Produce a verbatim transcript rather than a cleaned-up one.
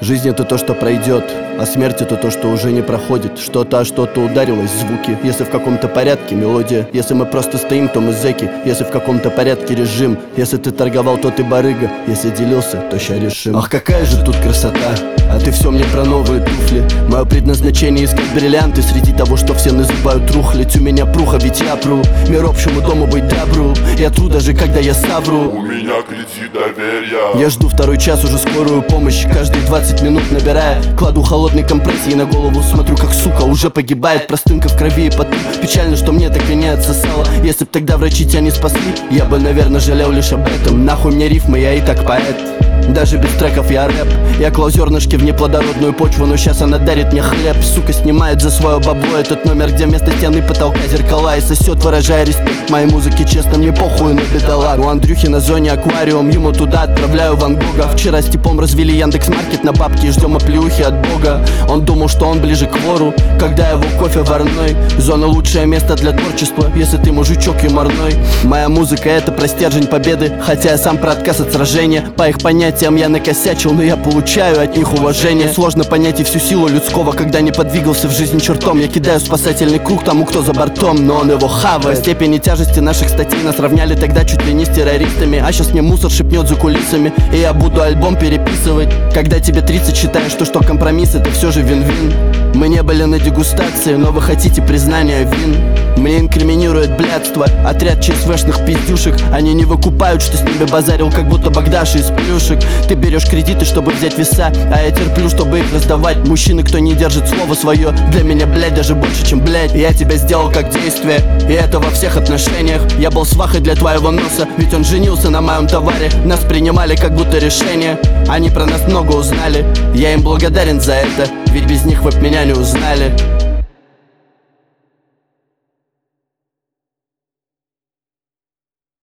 Жизнь — это то, что пройдет, а смерть — это то, что уже не проходит. Что-то, а что-то ударилось, звуки. Если в каком-то порядке мелодия, если мы просто стоим, то мы зэки. Если в каком-то порядке режим, если ты торговал, то ты барыга. Если делился, то ща решим. Ах, какая же тут красота, а ты все мне про новые туфли. Мое предназначение — искать бриллианты среди того, что все называют рухлядь. У меня пруха, ведь я пру, мир общему дому быть добру. Я тру даже когда я совру. У меня кредит доверия. Я жду второй час, уже скорую помощь. Каждые двадцать минут набирая, кладу холодной компрессии на голову. Смотрю, как, сука, уже погибает. Простынка в крови и потом. Печально, что мне так и не отсосало. Если б тогда врачи тебя не спасли, я бы, наверное, жалел лишь об этом. Нахуй мне рифмы, я и так поэт. Даже без треков я рэп. Я клал зернышки в неплодородную почву, но сейчас она дарит мне хлеб. Сука снимает за свое бабло этот номер, где вместо стены потолка зеркала. И сосет, выражая респект моей музыке. Честно, мне похуй на бедолаг. У Андрюхи на зоне аквариум, ему туда отправляю Ван Гога. Вчера с типом развели Яндекс.Маркет на бабки и ждем оплеухи от бога. Он думал, что он ближе к вору, когда его кофе варной. Зона — лучшее место для творчества, если ты мужичок юморной. Моя музыка — это про стержень победы, хотя я сам про отказ от сражения. По их понятиям я накосячил, но я получаю от них уважение. Сложно понять и всю силу людского, когда не подвигался в жизни чертом. Я кидаю спасательный круг тому, кто за бортом, но он его хавает. По степени тяжести наших статей нас равняли тогда чуть ли не с террористами. А сейчас мне мусор шепнет за кулисами, и я буду альбом переписывать. Когда тебе тридцать, считаешь, что, что компромисс — это все же вин-вин. Мы не были на дегустации, но вы хотите признания вин. Мне инкриминирует блядство отряд ЧСВшных пиздюшек. Они не выкупают, что с ними базарил, как будто Богдаша из плюшек. Ты берешь кредиты, чтобы взять веса, а я терплю, чтобы их раздавать. Мужчины, кто не держит слово свое, для меня, блядь, даже больше, чем блядь. Я тебя сделал как действие, и это во всех отношениях. Я был свахой для твоего носа, ведь он женился на моем товаре. Нас принимали как будто решение, они про нас много узнали. Я им благодарен за это, ведь без них вы б меня не узнали.